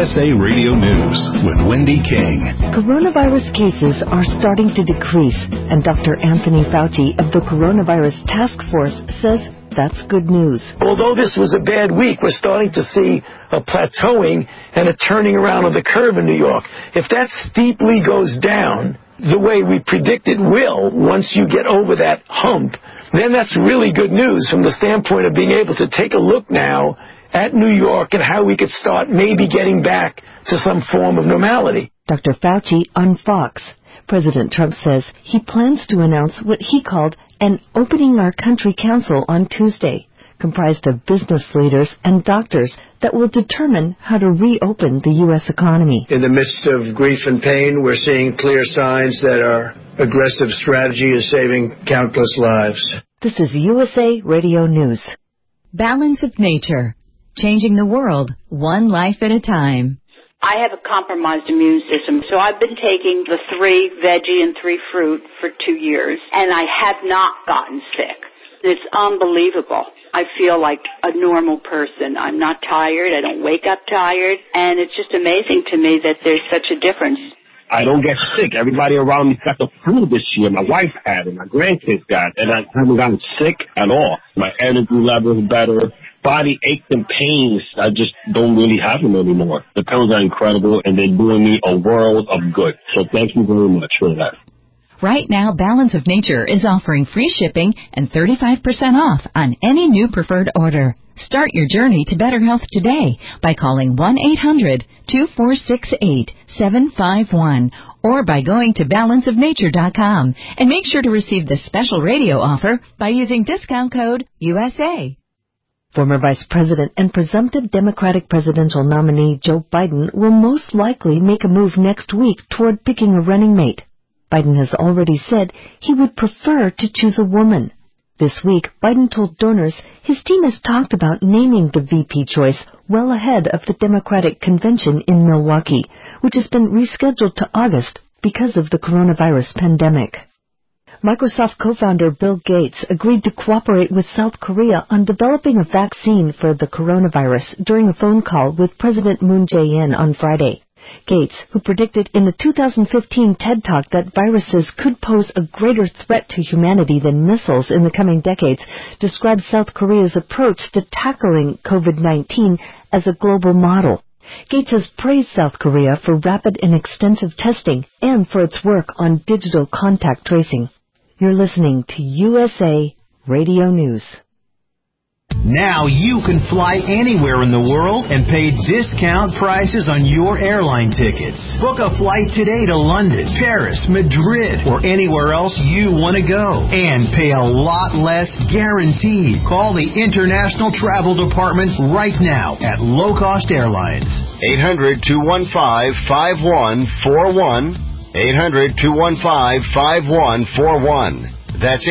USA Radio News with Wendy King. Coronavirus cases are starting to decrease, and Dr. Anthony Fauci of the Coronavirus Task Force says that's good news. Although this was a bad week, we're starting to see a plateauing and a turning around of the curve in New York. If that steeply goes down the way we predict it will, once you get over that hump, then that's really good news from the standpoint of being able to take a look now at New York and how we could start maybe getting back to some form of normality. Dr. Fauci on Fox. President Trump says he plans to announce what he called an Opening Our Country Council on Tuesday, comprised of business leaders and doctors that will determine how to reopen the U.S. economy. In the midst of grief and pain, we're seeing clear signs that our aggressive strategy is saving countless lives. This is USA Radio News. Balance of Nature. Changing the world, one life at a time. I have a compromised immune system, so I've been taking the 3 veggie and 3 fruit for 2 years, and I have not gotten sick. It's unbelievable. I feel like a normal person. I'm not tired. I don't wake up tired, and it's just amazing to me that there's such a difference. I don't get sick. Everybody around me got the flu this year. My wife had it. My grandkids got it. And I haven't gotten sick at all. My energy level is better. Body aches and pains, I just don't really have them anymore. The pills are incredible, and they're doing me a world of good. So thank you very much for that. Right now, Balance of Nature is offering free shipping and 35% off on any new preferred order. Start your journey to better health today by calling 1-800-2468-751 or by going to balanceofnature.com, and make sure to receive the special radio offer by using discount code USA. Former Vice President and presumptive Democratic presidential nominee Joe Biden will most likely make a move next week toward picking a running mate. Biden has already said he would prefer to choose a woman. This week, Biden told donors his team has talked about naming the VP choice well ahead of the Democratic convention in Milwaukee, which has been rescheduled to August because of the coronavirus pandemic. Microsoft co-founder Bill Gates agreed to cooperate with South Korea on developing a vaccine for the coronavirus during a phone call with President Moon Jae-in on Friday. Gates, who predicted in the 2015 TED Talk that viruses could pose a greater threat to humanity than missiles in the coming decades, described South Korea's approach to tackling COVID-19 as a global model. Gates has praised South Korea for rapid and extensive testing and for its work on digital contact tracing. You're listening to USA Radio News. Now you can fly anywhere in the world and pay discount prices on your airline tickets. Book a flight today to London, Paris, Madrid, or anywhere else you want to go. And pay a lot less guaranteed. Call the International Travel Department right now at Low Cost Airlines. 800-215-5141. 800-215-5141. That's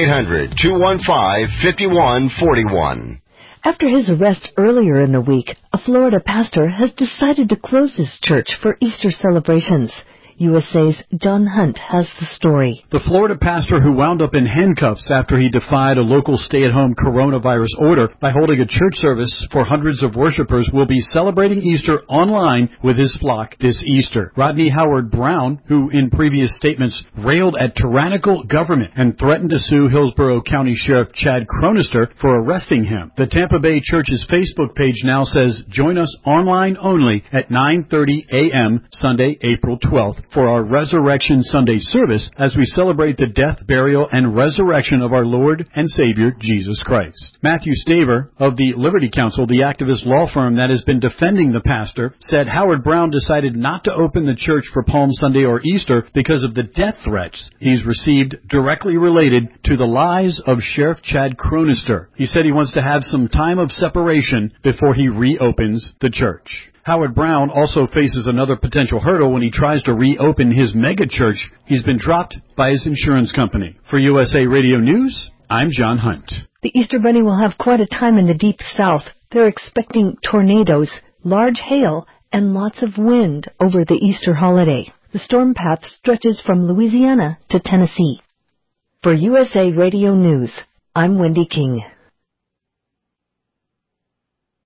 800-215-5141. After his arrest earlier in the week, a Florida pastor has decided to close his church for Easter celebrations. USA's John Hunt has the story. The Florida pastor who wound up in handcuffs after he defied a local stay-at-home coronavirus order by holding a church service for hundreds of worshipers will be celebrating Easter online with his flock this Easter. Rodney Howard-Browne, who in previous statements railed at tyrannical government and threatened to sue Hillsborough County Sheriff Chad Cronister for arresting him. The Tampa Bay Church's Facebook page now says, "Join us online only at 9:30 a.m. Sunday, April 12th. For our Resurrection Sunday service as we celebrate the death, burial, and resurrection of our Lord and Savior, Jesus Christ." Matthew Staver of the Liberty Counsel, the activist law firm that has been defending the pastor, said Howard-Browne decided not to open the church for Palm Sunday or Easter because of the death threats he's received directly related to the lies of Sheriff Chad Cronister. He said he wants to have some time of separation before he reopens the church. Howard-Browne also faces another potential hurdle when he tries to reopen his megachurch. He's been dropped by his insurance company. For USA Radio News, I'm John Hunt. The Easter Bunny will have quite a time in the Deep South. They're expecting tornadoes, large hail, and lots of wind over the Easter holiday. The storm path stretches from Louisiana to Tennessee. For USA Radio News, I'm Wendy King.